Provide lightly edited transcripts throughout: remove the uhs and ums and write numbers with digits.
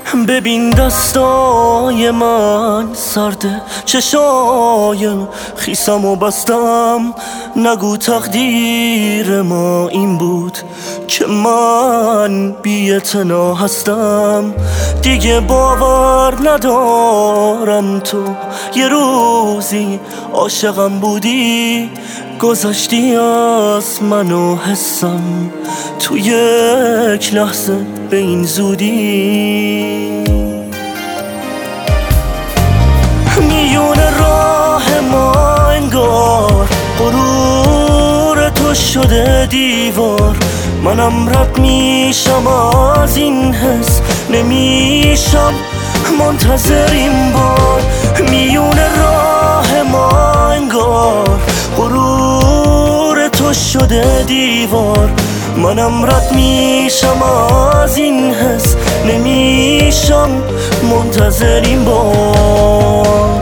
ببین دستای من سرده، چشایم خیسم و بستم. نگو تقدیر ما این بود که من بی‌اعتنا هستم. دیگه باور ندارم تو یه روزی عاشقم بودی، گذشتی از من و حسم تو یک لحظه به این زودی. میون راه ما انگار غرور تو شده دیوار. منم رد میشم از این حس، نمیشم منتظر این بار. میون راه ما انگار غرور تو شده دیوار. منم رد میشم از این حس، نمیشم منتظر این بار.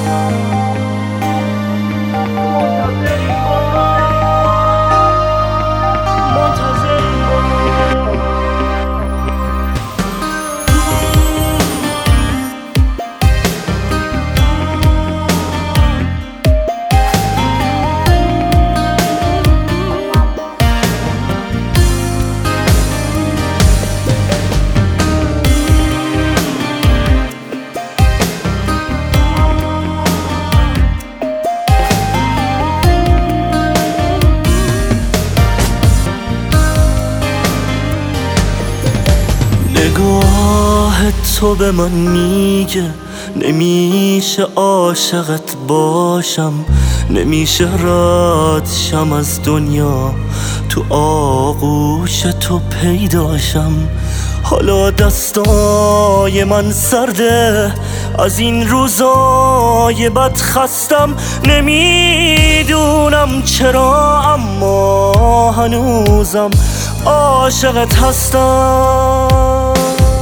نگاه تو به من میگه نمیشه عاشقت باشم، نمیشه رد شم از دنیا، تو آغوش تو پیداشم. حالا دستای من سرده، از این روزای بد خستم. نمیدونم چرا اما هنوزم عاشقت هستم.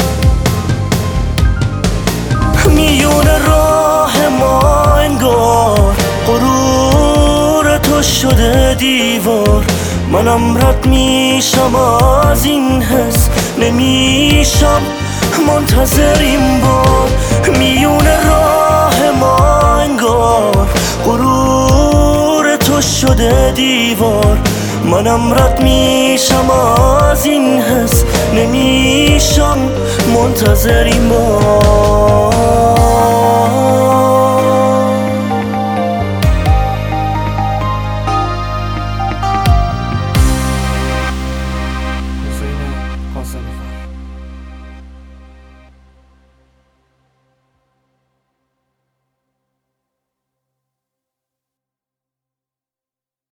میون راه ما انگار غرور تو شده دیوار. منم رد میشم از این حس، نمیشم منتظر این بار. میون راه ما انگار غرور تو شده دیوار. منم رد میشم از این حس، نمیشم منتظر این بار.